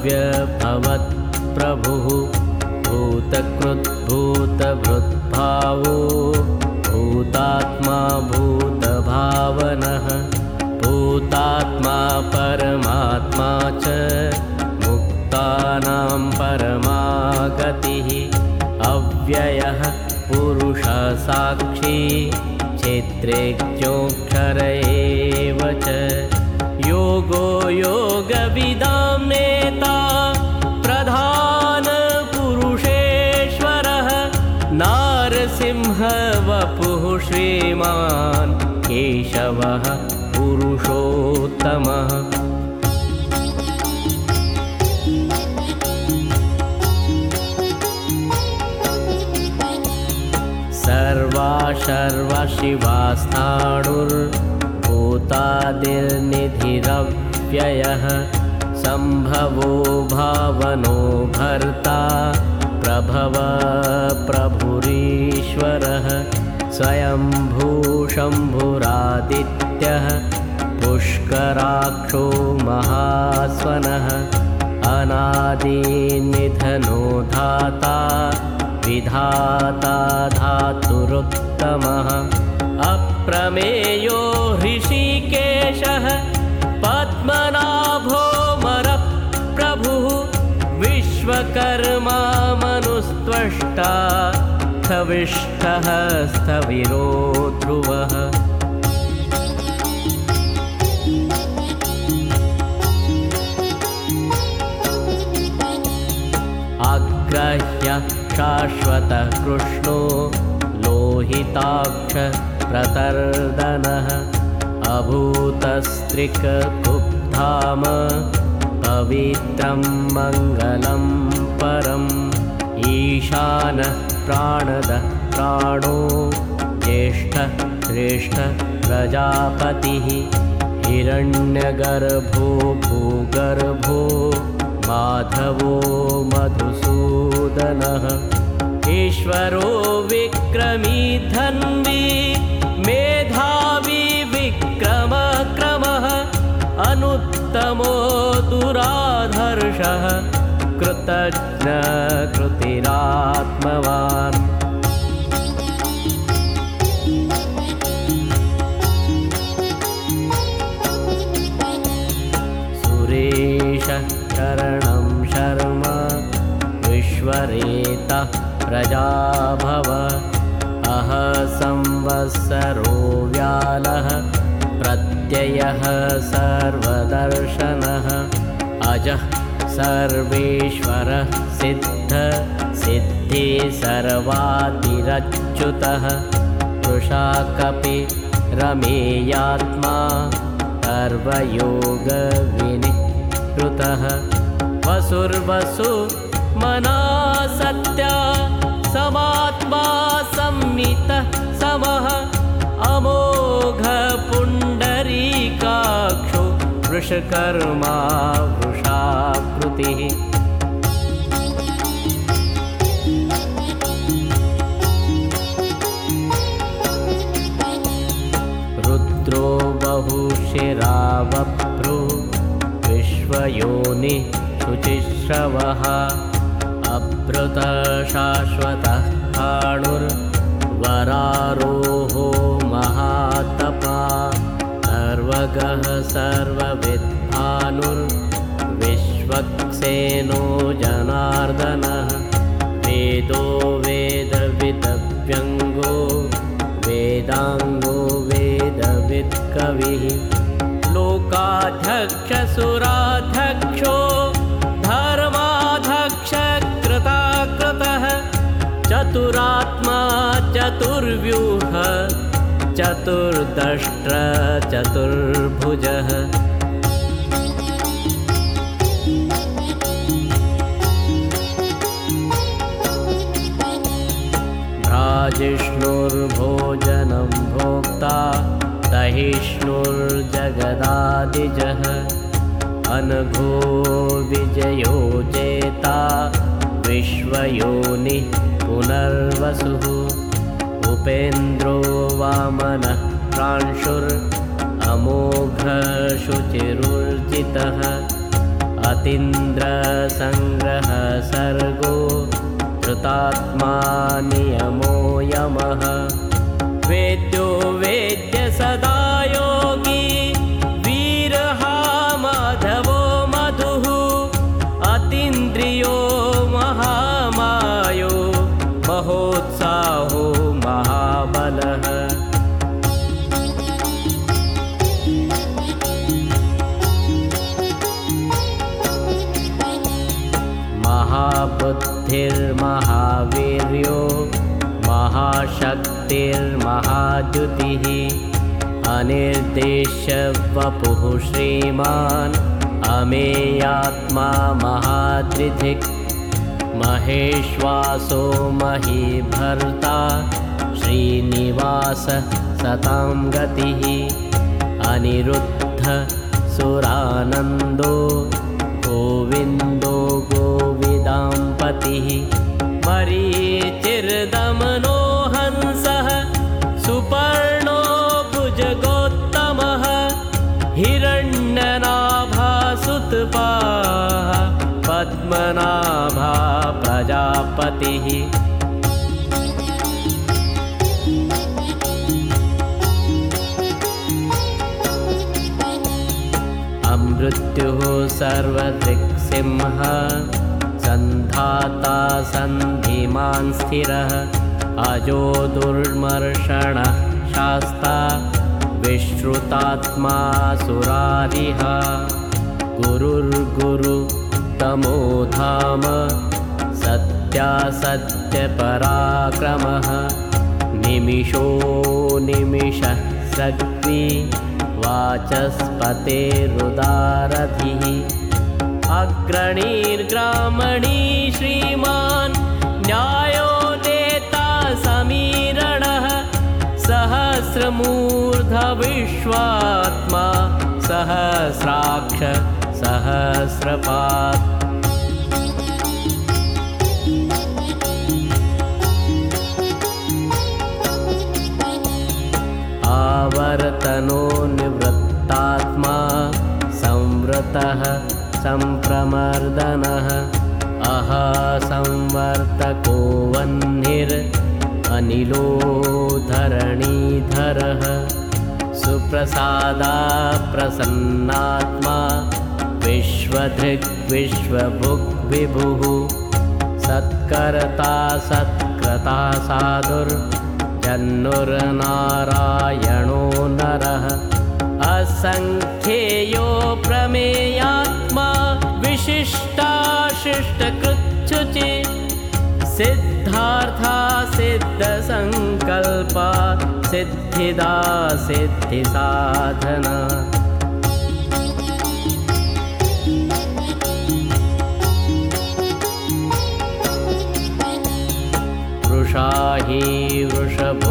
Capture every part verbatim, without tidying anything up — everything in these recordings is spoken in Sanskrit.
अव्यभवत्प्रभुः भूतकृद्भूतभृद्भावो भूतात्मा भूतभावनः भूतात्मा परमात्मा च मुक्तानां परमागतिः अव्ययः पुरुषः साक्षी क्षेत्रेज्ञोऽक्षर एव च योगो योगविदां नेता प्रधानपुरुषेश्वरः नारसिंह वपुः श्रीमान् केशवः पुरुषोत्तमः सर्वा सर्वा शिवास्ताणुर्भूतादिर्निधिरव्ययः सम्भवो भावनो भर्ता प्रभव प्रभुरीश्वरः स्वयंभू शम्भुरादित्यः पुष्कराक्षो महास्वनः अनादिनिधनो धाता विधाता धातुरुत्तमः अप्रमेयो ऋषिकेशः पद्मनाभोऽमरप्रभुः विश्वकर्मा मनुस्त्वष्टा स्थविष्ठः स्थविरो ध्रुवः अग्रह्य शाश्वतः कृष्णो लोहिताक्ष प्रतर्दनः अभूतस्त्रिककुब्धाम पवित्रं मङ्गलं परम् ईशानः प्राणदः प्राणो ज्येष्ठः श्रेष्ठः प्रजापतिः हिरण्यगर्भो भूगर्भो माधवो मधुसूदनः ईश्वरो विक्रमी धन्वी मेधावी विक्रमक्रमः अनुत्तमो दुराधर्षः कृतज्ञ कृतिरात्मवान् सुरेशः शरणं शर्म विश्वरेता प्रजाभव अह संवत्सरो व्यालः प्रत्ययः सर्वदर्शनः अजः सर्वेश्वरः सिद्ध सिद्धि सर्वातिरच्युतः वृषाकपि रमेयात्मा सर्वयोगविनिकृतः वसुर्वसु मना सत्या समात्मा संमितः समः अमोघ पुण्डरीकाक्षो वृषकर्मा वृषाकृतिः रुद्रो बहुशिरावभ्रू विश्वयोनि शुचिश्रवः अभृतः शाश्वतः काणुर्वरारोहो महातपा सर्वगः सर्वविद्भानुर्विश्वक्सेनो जनार्दनः वेदो वेदविदव्यङ्गो वेदाङ्गो वेदवित्कविः लोकाध्यक्षसुराध्यक्षो धर्माध्यक्ष कृताकृतः चतुरात्मा चतुर्व्यूह चतुर्दष्ट्र चतुर्भुजः भ्राजिष्णुर्भोजनं भोक्ता दहिष्णुर्जगदादिजः अनघो विजयो जेता विश्वयोनि पुनर्वसुः उपेन्द्रो वामनः प्रांशुर् अमोघशुचिरुर्जितः अति अतीन्द्रसंग्रह सर्गो धृतात्मा नियमो यमः वेद्यो वेद्य सदा योगी वीरहा माधवो मधुः अतीन्द्रियो महामायो महोत्साहो महाबलः महाबुद्धिर्महावीर्यो महाशक्तिर्महाद्युतिः अनिर्देश्य वपुः श्रीमान् अमेयात्मा महाद्रिधिक् महेश्वासो महीभर्ता श्रीनिवास सतां गतिः अनिरुद्ध सुरानन्दो गोविन्दो गोविदाम्पतिः मरीचिर्दमनो हंसः सुपर्णो भुजगोत्तमः हिरण्यनाभासुतपाः पद्मनाभा प्रजापतिः अमृत्युः सर्वदृक्सिंहः सन्धाता सन्धिमान् स्थिरः अजो दुर्मर्षणः शास्ता विश्रुतात्मा सुरारिः गुरुर्गुरुतमो धाम सत्यासत्यपराक्रमः निमिषो निमिषः सग्वी वाचस्पतेरुदारधिः अग्रणीर्ग्रामणी श्रीमान् न्यायो नेता समीरणः सहस्रमूर्धविश्वात्मा सहस्राक्ष सहस्रपात् आवर्तनो निवृत्तात्मा संवृतः संप्रमर्दनः अह संवर्तको वह्निर् अनिलो धरणीधरः सुप्रसादा प्रसन्नात्मा विश्वधृक् विश्वभुक् विभुः सत्कर्ता सत्कृता साधुर् जन्नुर्नारायणो नरः असंख्येयो प्रमेयात्मा विशिष्टाशिष्टकृच्छुचि सिद्धार्था सिद्धसंकल्पा सिद्धिदा सिद्धिसाधना वृषाही वृषभो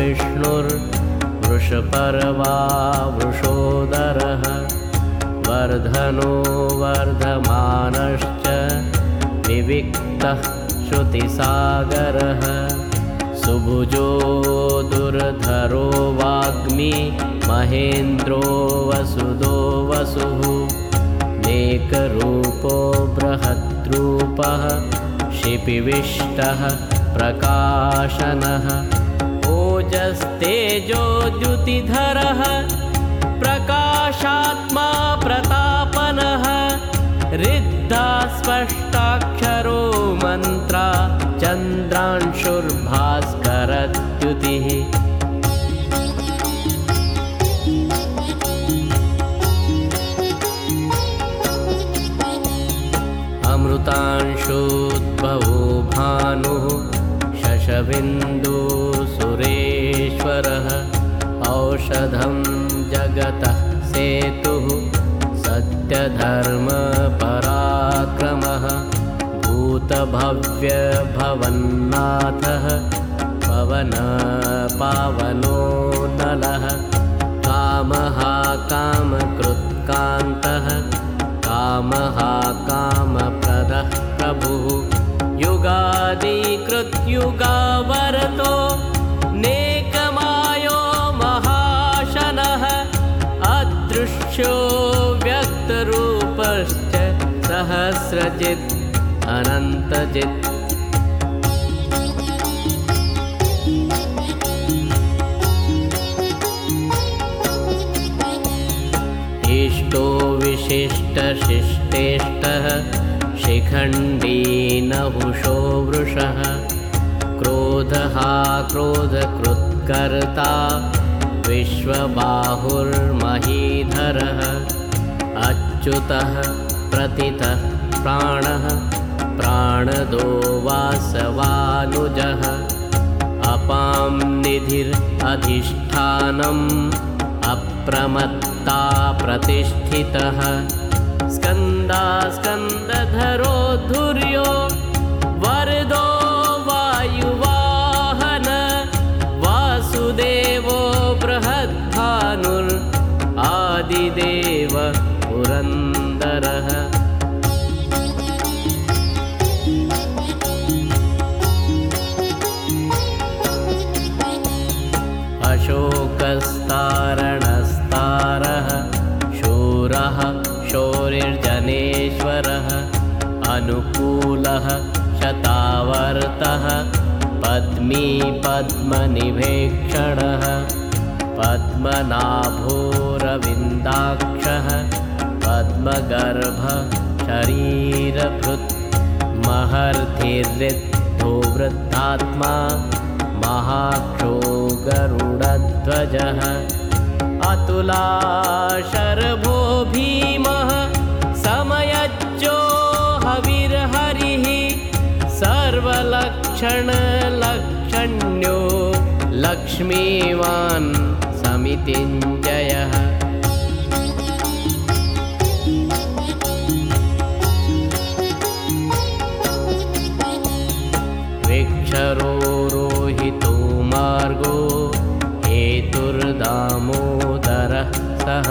विष्णुर्वृषपर्वा वृषोदरः वर्धनो वर्धमानश्च विविक्तः श्रुतिसागरः सुभुजो दुर्धरो वाग्मी महेन्द्रो वसुदो वसुः नेकरूपो बृहद्रूपः शिपिविष्टः प्रकाशनः ओजस्तेजो द्युतिधरः प्रकाशात्मा प्रतापनः रिद्धा स्पष्टाक्षरो मन्त्रा चन्द्रांशुर्भास्करद्युतिः अमृतांशोद्भवो भानुः शशबिन्दु सुरेश्वरः औषधं जगतः सेतुः सत्यधर्मपराक्रमः भूतभव्यभवन्नाथः पवनपावनो नलः कामः कामकृत्कान्तः कामः कामप्रदः प्रभुः युगादिकृत्युगावरतो नेकमायो महाशनः अदृश्यो व्यक्तरूपश्च सः सहस्रजित् अनन्तजित् इष्टो विशिष्टशिष्टेष्टः शिखण्डी नहुषो वृषः क्रोधः क्रोधकृत्कर्ता विश्वबाहुर्महीधरः अच्युतः प्रतितः प्राणः प्राणदो वासवानुजः अपां निधिरधिष्ठानम् अप्रमत्ता प्रतिष्ठितः स्कन्दा स्कन्दधरो धुर्यो वरदो वायुवाहन वासुदेवो बृहद्भानुर् आदिदेव पुरन्दरः अशोकस्तारणस्तारः शूरः शौरिर्जनेश्वरः अनुकूलः शतावर्तः पद्मी पद्मनिभेक्षणः पद्मनाभोरविन्दाक्षः पद्मगर्भ शरीरभृत् महर्धिर्ऋद्धो वृद्धात्मा महाक्षो गरुडध्वजः अतुलाशरभो भीमः समयज्जो हविर्हरिः सर्वलक्षणलक्षण्यो लक्ष्मीवान् समितिञ्जयः विक्षरो रोहितो मार्गो हेतुर्दामोदरः सः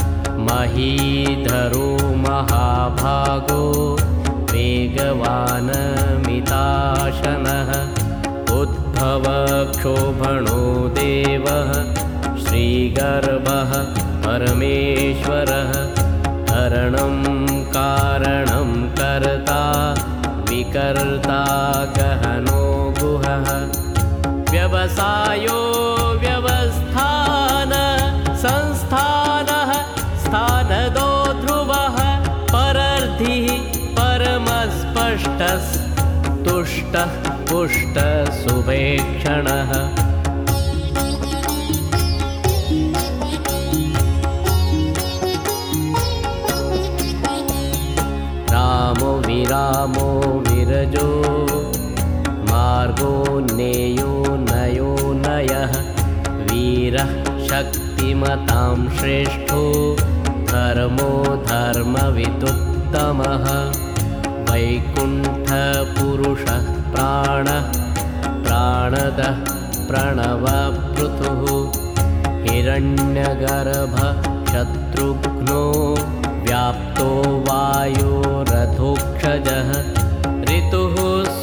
महीधरो महाभागो वेगवानमिताशनः उद्भवक्षोभणो देवः श्रीगर्भः परमेश्वरः हरणं कारणं कर्ता विकर्ता गहनो गुहः व्यवसायो व्यवस्थान संस्थानः स्थानदो ध्रुवः परर्धिः परमस्पष्टस्तुष्टः पुष्टसुभेक्षणः रामो विरामो विरजो मार्गो नेयो नयो नयः वीरः शक्तिमतां श्रेष्ठो धर्मो धर्मविदुत्तमः वैकुण्ठपुरुषः प्राणः प्राणदः प्रणवपृथुः हिरण्यगर्भः शत्रुघ्नो व्याप्तो वायोरधोक्षजः ऋतुः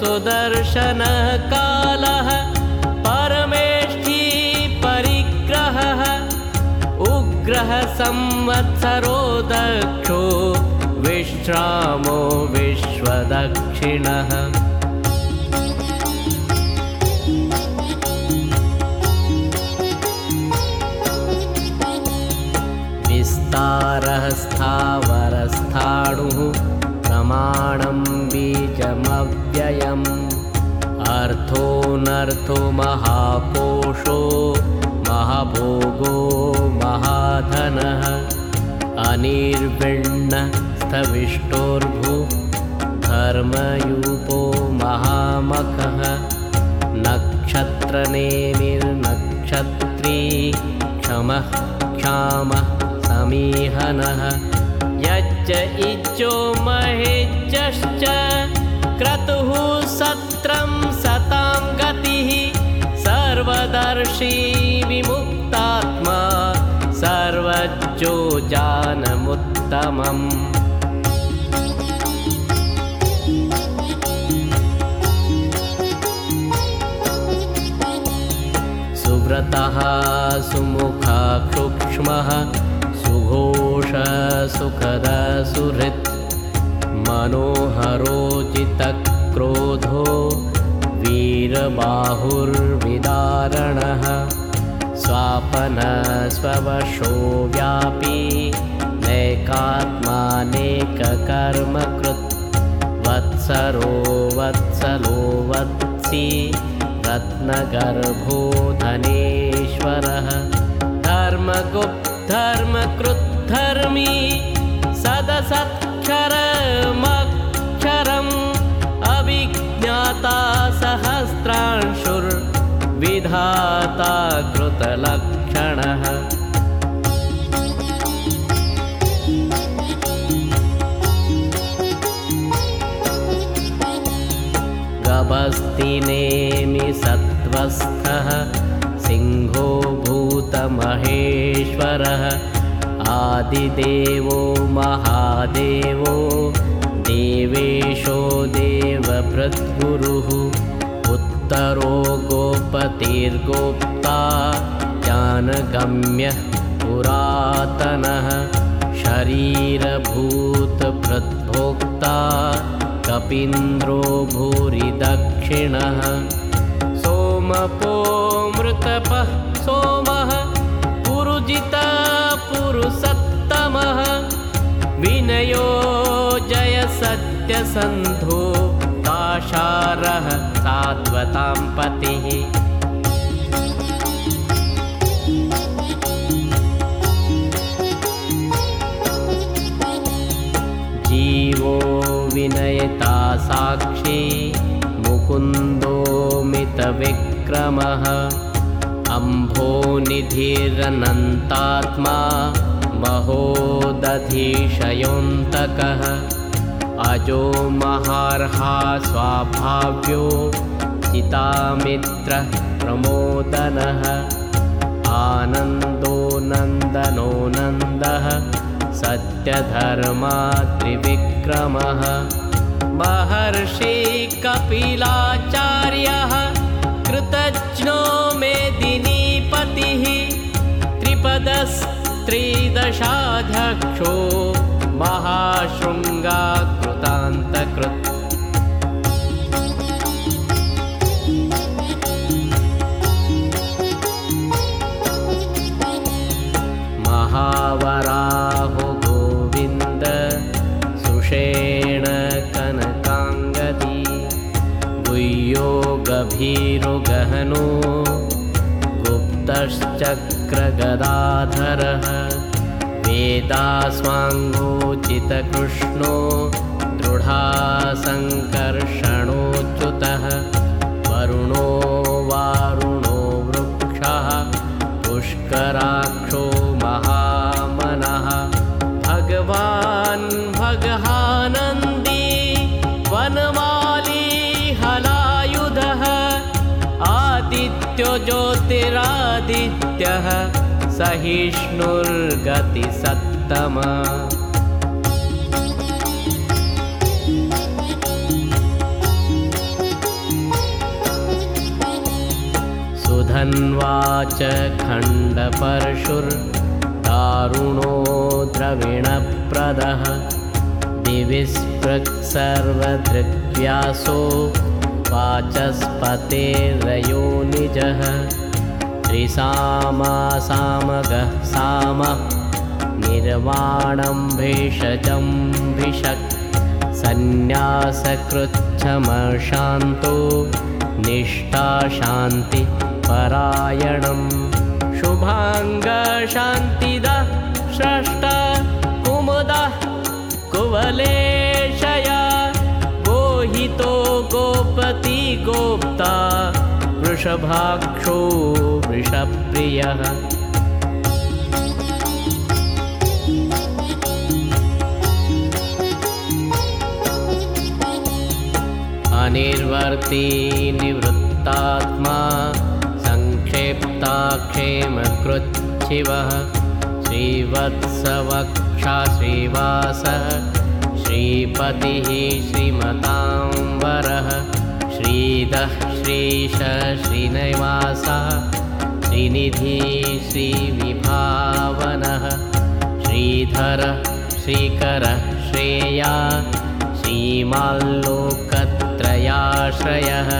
सुदर्शनकालः परमेष्ठी परिग्रहः उग्रः संवत्सरो दक्षो विश्रामो विश्वदक्षिणः विस्तारः स्थावरस्थाणुः प्रमाणं बीजमव्ययम् अर्थोऽनर्थो महाकोशो महाभोगो महाधनः अनिर्विण्णस्थविष्टोर्भु धर्मयूपो महामखः नक्षत्रनेमिर्नक्षत्री क्षमः क्षामः समीहनः यच्च इज्जो महेज्जश्च क्रतुः सत्रं सतां गतिः सर्वदर्शी विमुक्तात्मा सर्वज्ञो जानमुत्तमम् सुव्रतः सुमुखः सूक्ष्मः सुघोष सुखद सुहृत् मनोहरोजितक्रोधो वीरबाहुर्विदारणः स्वापनस्ववशो व्यापी नैकात्मानेककर्मकृत् वत्सरो वत्सलो वत्सी रत्नगर्भो धनेश्वरः धर्मगुप्तधर्मकृद्धर्मी सदसत्क्षरमक्षरम् अभिज्ञाता सहस्रांशुर्विधाता कृतलक्षणः गभस्तिनेमि सत्त्वस्थः सिंहो भूतमहेश्वरः आदिदेवो महादेवो देवेशो देवभृद्गुरुः उत्तरो गोपतिर्गोप्ता ज्ञानगम्यः पुरातनः शरीरभूतभृद्भोक्ता कपीन्द्रो भूरिदक्षिणः सोमपो मृतपः सोमः पुरुजितः पुरुषोत्तमः विनयो जय सत्यसन्धो दाशारः सात्वतां पतिः जीवो विनयता साक्षी मुकुन्दो मितविक्रमः अम्भोनिधिरनन्तात्मा महोदधिशयोऽन्तकः अजो महार्हा स्वाभाव्यो चितामित्रः प्रमोदनः आनन्दो नन्दनो नन्दः सत्यधर्मा त्रिविक्रमः महर्षि कपिलाचार्यः कृतज्ञो मेदिनीपतिः त्रिपदस्त्रिदशाध्यक्षो महाशृङ्गाकृतान्तकृत् महावराहो गोविन्द सुषेण कनकाङ्गदी गुह्यो गभीरो गहनो गुप्तश्चक्रगदाधरः वेदास्वाङ्गोचितकृष्णो दृढासङ्कर्षणोच्युतः वरुणो वारुणो वृक्षः पुष्कराक्षो महामनः भगवान् भगहानन्दी वनमाली हलायुधः आदित्यो ज्योतिरादित्यः सहिष्णुर्गतिसत्तमः सुधन्वाच खण्डपरशुर्दारुणो द्रविणप्रदः दिविस्पृक्सर्वदृग्व्यासो वाचस्पतेर्योनिजः त्रिसामासामगः सामः निर्वाणं भेषजं भिषक् सन्न्यासकृच्छमशान्तो निष्ठाशान्तिपरायणं शुभाङ्गशान्तिदः स्रष्टा कुमुदः कुवलेशया गोहितो गोपति गोप्ता वृषभाक्षो वृषप्रियः अनिर्वर्ती निवृत्तात्मा संक्षेप्ताक्षेमकृच्छिवः श्रीवत्सवक्षा श्रीवासः श्रीपतिः श्रीमतांवरः श्रीदः श्रीश श्रीनिवासः श्रीनिधि श्रीविभावनः श्रीधरः श्रीकरः श्रेया श्रीमाल्लोकत्रयाश्रयः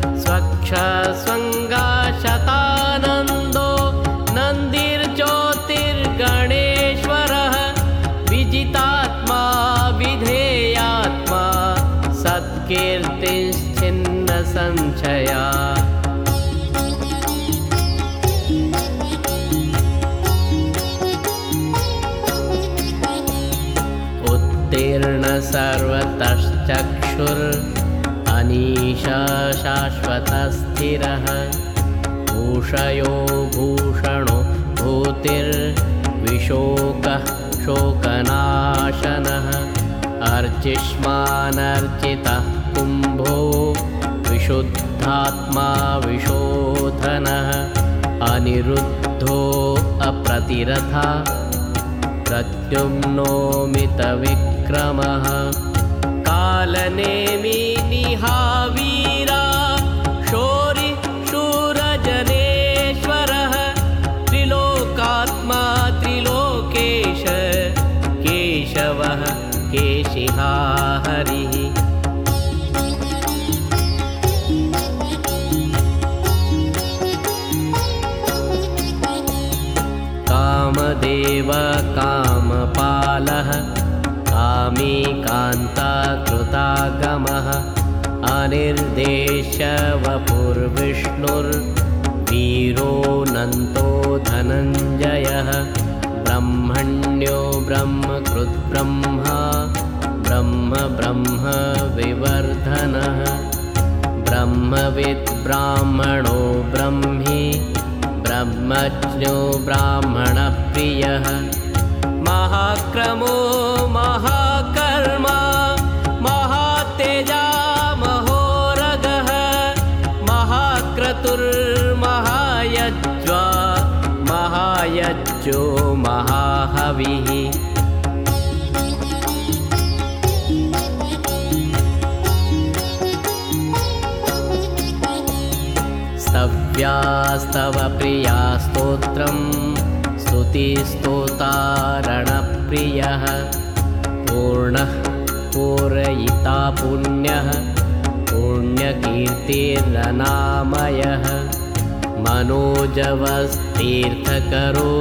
स्वच्छस्वङ्गाशतानन्दो नन्दिर्ज्योतिर्गणेश्वरः विजितात्मा विधेयात्मा सत्कीर्तिश्चिन्नसंशया उत्तीर्ण सर्वतश्चक्षुर् अनीशा शाश्वतस्थिरः भूषयो भूषणो भूतिर्विशोकः शोकनाशनः अर्चिष्मानर्चितः कुम्भो विशुद्धात्मा विशोधनः अनिरुद्धो अप्रतिरथा प्रद्युम्नोमितविक्रमः कालनेमि निहावीरा शौरि शूरजनेश्वरः त्रिलोकात्मा त्रिलोकेश केशवः केशिहा हरिः कामदेव कामपालः कामी कान्ताकृतागमः अनिर्देशवपुर्विष्णुर्वीरोऽनन्तो धनञ्जयः ब्रह्मण्यो ब्रह्मकृद्ब्रह्मा ब्रह्म ब्रह्म विवर्धनः ब्रह्मविद् ब्राह्मणो ब्रह्मी ब्रह्मज्ञो ब्राह्मणप्रियः महाक्रमो महाकर्मा महातेजा महोरगः महाक्रतुर्महायज्वा महायज्ञो महाहविः स्तव्यास्तव प्रिया स्तोत्रं स्तुतिस्तोतारणप्रियः पूर्णः पूरयिता पुण्यः पुण्यकीर्तिरनामयः मनोजवस्तीर्थकरो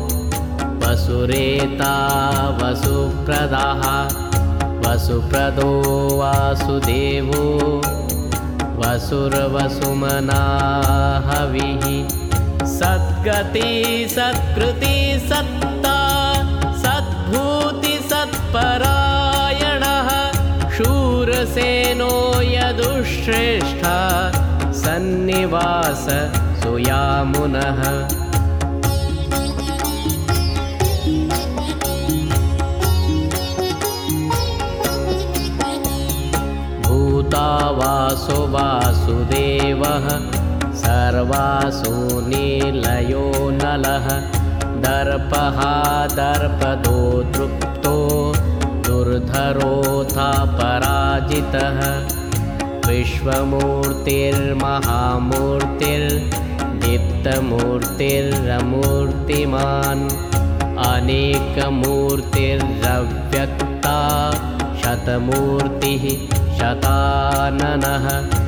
वसुरेता वसुप्रदः वसुप्रदो वासुदेवो वसुरवसुमना हविः सद्गति सत्कृति सत्ता सद्भूति सत्परायणः शूरसेनो यदुश्रेष्ठा सन्निवास सुयामुनः भूतावासो वासुदेवः सर्वासु नीलयो नलः दर्पः दर्पदो तृप्तो दुर्धरोऽथा पराजितः विश्वमूर्तिर्महामूर्तिर्दीप्तमूर्तिरमूर्तिमान् अनेकमूर्तिरव्यक्ता शतमूर्तिः शताननः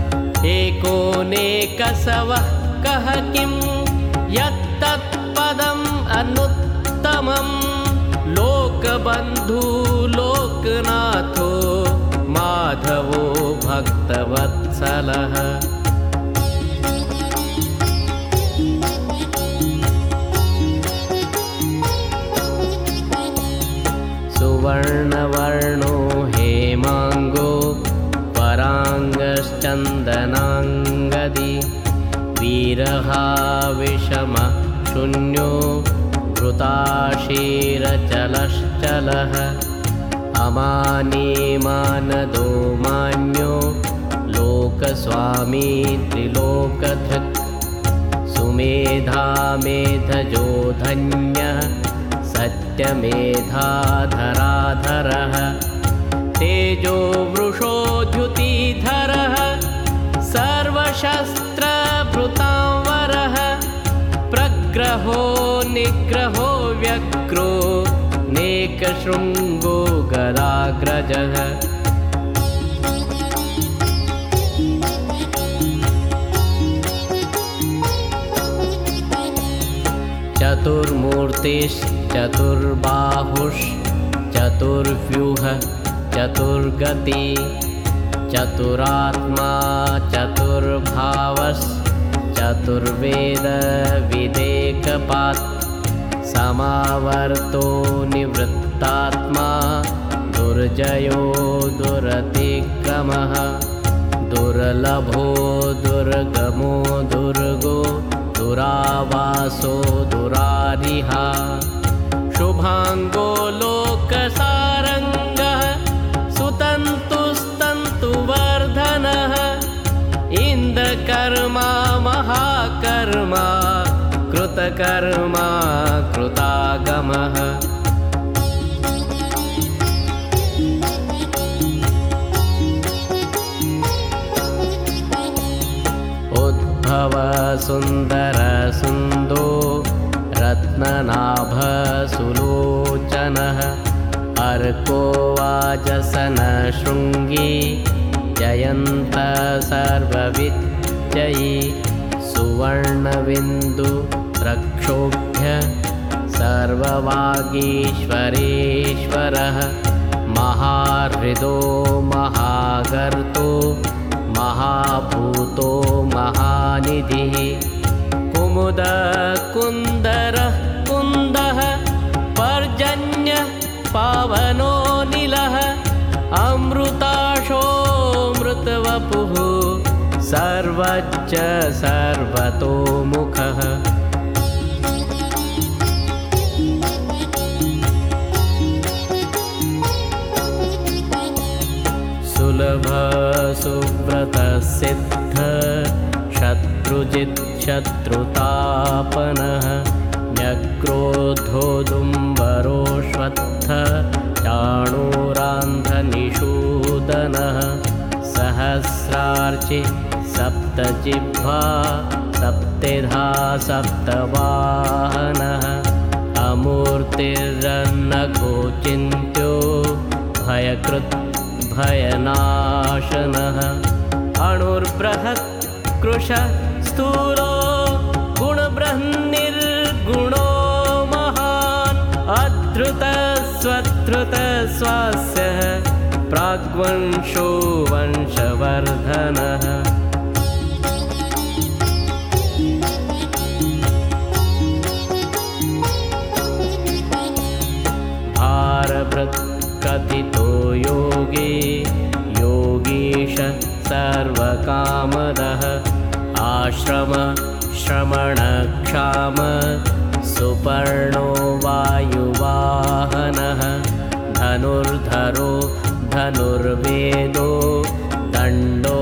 एकोनेकसवः कः किं यत्तत्पदम् अनुत्तमं लोकबन्धु लोकनाथो माधवो भक्तवत्सलः सुवर्णवर्णो हेमाङ्गो पराङ्गश्चन्दनाङ्गदी वीरहा विषमः शून्यो घृताशीरचलश्चलः अमानीमानदो मान्यो लोकस्वामी त्रिलोकधृक् सुमेधा मेधजो धन्यः सत्यमेधाधराधरः तेजो वृषो द्युतिधरः सर्वशस्त्रभृतांवरः प्रग्रहो निग्रहो व्यग्रो नेकशृङ्गो गदाग्रजः चतुर्व्यूह चतुर्गति चतुरात्मा चतुर्भावस् चतुर्वेद विदेकपात् समावर्तो निवृत्तात्मा दुर्जयो दुरतिक्रमः दुर्लभो दुर्गमो दुर्गो दुरावासो दुरारिः शुभांगो लोकसारंगः सुतन्तुस्तन्तुवर्धनः इंद्रकर्मा महाकर्मा कृतकर्मा कृतागमः उद्भव सुंदर सुंदो रत्ननाभ सुलोचनः अर्को वाजसन शृंगी जयंत सर्वविजयी सुवर्णबिंदु रक्षोभ्य सर्ववागीश्वरेश्वरः महाहृदो महागर्तो महाभूतो महानिधिः कुमुद कुंदरः कुंदः पर्जन्यः पावनो नीलः अमृताशो मृतवपुः सर्वज्ञ सर्वतोमुखः सुलभ सुव्रत सिद्ध शत्रुजित् शत्रुतापनः न्यग्रोधोदुम्बरोऽश्वत्थ चाणूरान्धनिषूदनः सहस्रार्चि सप्तजिह्वा सप्तिधा सप्तवाहनः अमूर्तिरन्नघोचिन्त्यो भयकृत् भयनाशनः अणुर्बृहत् कृश स्थूलो गुणबृहन्निर्गुणो महान् अधृतस्वधृतस्वास्यः प्राग्वंशो वंशवर्धनः भारभृत् कथितो योगी योगीश सर्वकामदः आश्रम श्रमणक्षाम सुपर्णो वायुवाहनः धनुर्धरो धनुर्वेदो दण्डो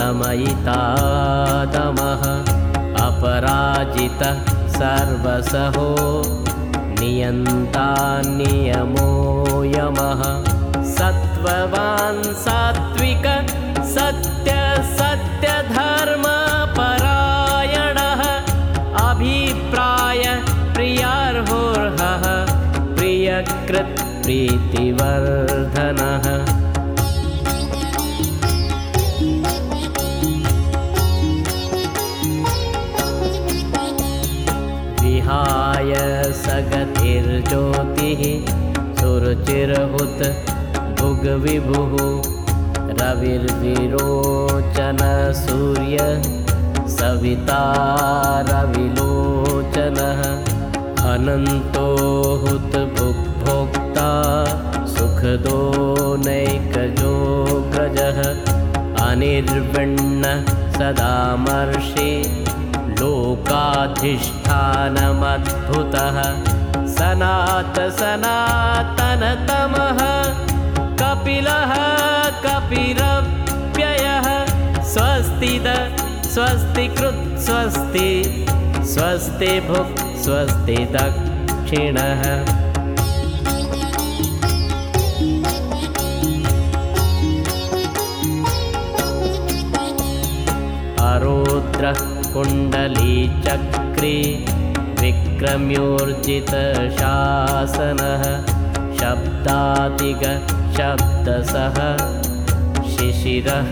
दमयितादमः अपराजितः सर्वसहो नियन्ता नियमो यमः सत्त्ववान् सात्विक सत्य सत्य धर्म परायणः अभिप्राय प्रियार्होर्हः प्रियकृत् प्रीतिवर्धनः विहाय सगतिर्ज्योतिः सुरुचिर्हुत भुग्विभुः रविर्विरोचन सूर्य सविता रविलोचनः अनन्तो हुत भुग्भोक्ता सुखदो नैकजोग्रजः अनिर्विण्ण सदामर्षि लोकाधिष्ठानमद्भुतः सनात सनातनतमः कपिलः कपिरव्ययः स्वस्तिद स्वस्तिकृत् स्वस्ति स्वस्ति भुक् स्वस्ति दक्षिणः अरोद्रः कुण्डली चक्री विक्रम्योर्जितशासनः शब्दादिग शब्दसः शिशिरः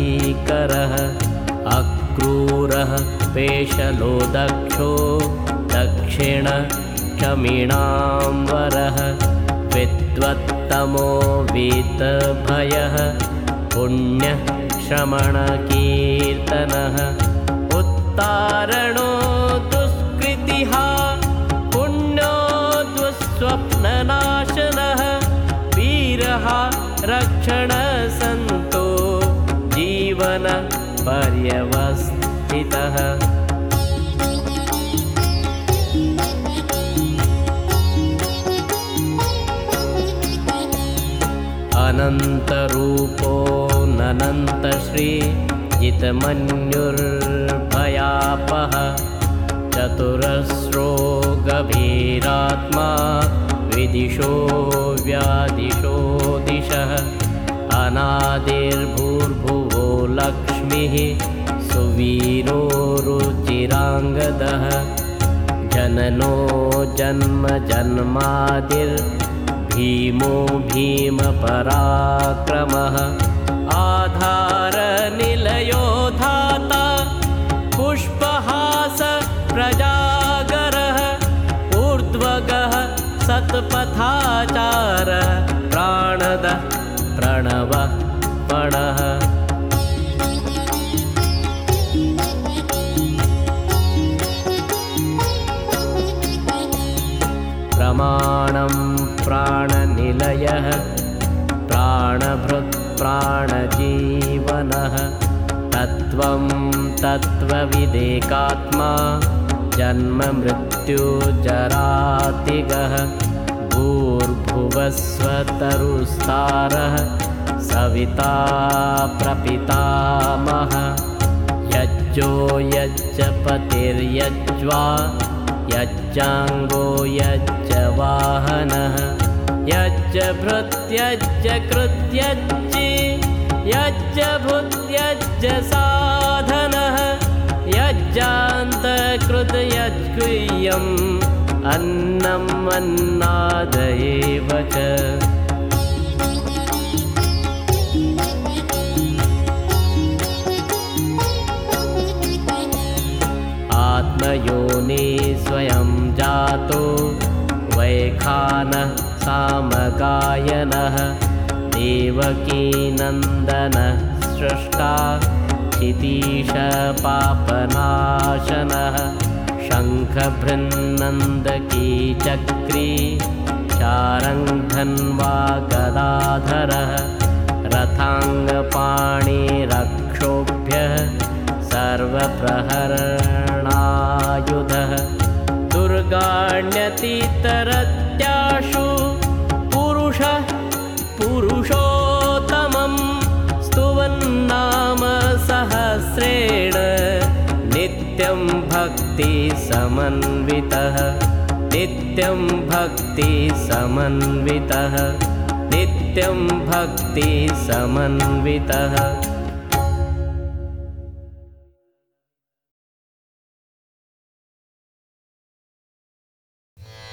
सर्वरीकरः अक्रूरः पेशलो दक्षो दक्षिण क्षमिणाम्बरः विद्वत्तमो वीतभयः पुण्यः श्रमणकीर्तनः उत्तारणो दुष्कृतिः पुण्यो दुःस्वप्ननाशनः वीरः रक्षणसन्तो जीवन पर्यवस्थितः अनन्तरूपो ननन्तश्री जितमन्युर्भयापः चतुरस्रो गभीरात्मा विदिशो व्यादिशो दिशः अनादिर्भूर्भुवो लक्ष्मीः सुवीरो रुचिराङ्गदः जननो जन्म जन्मादिर्भीमो भीमपराक्रमः आधारनिलयो धाता पुष्पहास प्रजागरः ऊर्ध्वगः सत्पथाचारः प्राणदः प्रणवः पणः प्रमाणं प्राणनिलयः प्राणभृत् प्राणजीवनः तत्त्वं तत्त्वविदेकात्मा जन्ममृत्युजरातिगः भूर्भुवस्वतरुस्तारः सविता प्रपितामहः यज्जो यज्ज पतिर्यज्वा यज्जाङ्गो यज्ज वाहनः यज्ज भृत्यज्ज कृत्यज्जि यज्ज भुत्यज्ज साधनः यज्जान्तकृत यज्गुह्यम् अन्नम् अन्नादयेव च आत्मयोनि स्वयं जातो वैखानः सामगायनः देवकीनन्दनः सृष्टा क्षितीशपापनाशनः शङ्खभृन्नन्दकी चक्री शारङ्गधन्वा गदाधरः रथाङ्गपाणिरक्षोभ्यः सर्वप्रहरणायुधः दुर्गाण्यतितरत्याशु पुरुषः पुरुषोत्तमं स्तुवन्नाम सहस्रेण नित्यं भक्तिसमन्वितः नित्यं भक्तिसमन्वितः नित्यं भक्तिसमन्वितः